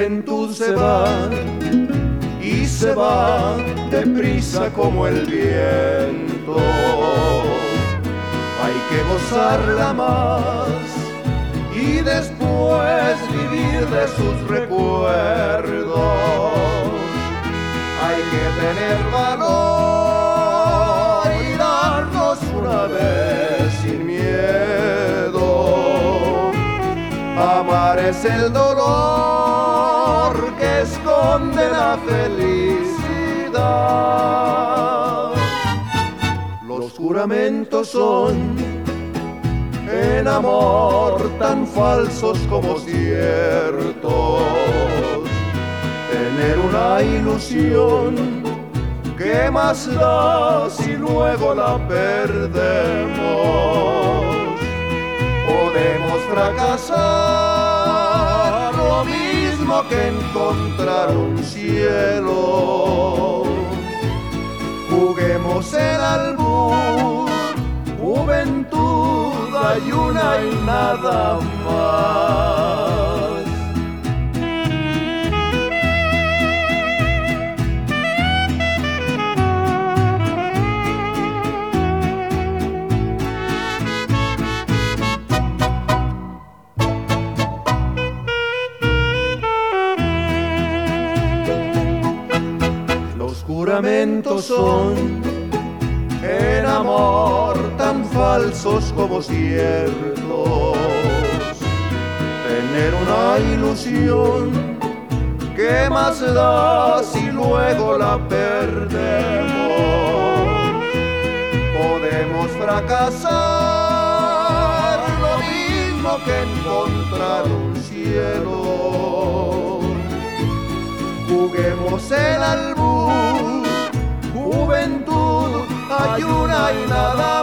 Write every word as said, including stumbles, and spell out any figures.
juventud se va y se va deprisa como el viento. Hay que gozarla más y después vivir de sus recuerdos. Hay que tener valor y darnos una vez sin miedo. Amar es el dolor que esconde la felicidad. Los juramentos son en amor tan falsos como ciertos. Tener una ilusión, ¿qué más da si luego la perdemos? Podemos fracasar lo mismo que encontrar un cielo. Juguemos el albur, juventud, hay una y nada más. Los juramentos son en amor tan falsos como ciertos. Tener una ilusión, ¿qué más da si luego la perdemos? Podemos fracasar lo mismo que encontrar un cielo. Juguemos el albur, juventud, hay una y nada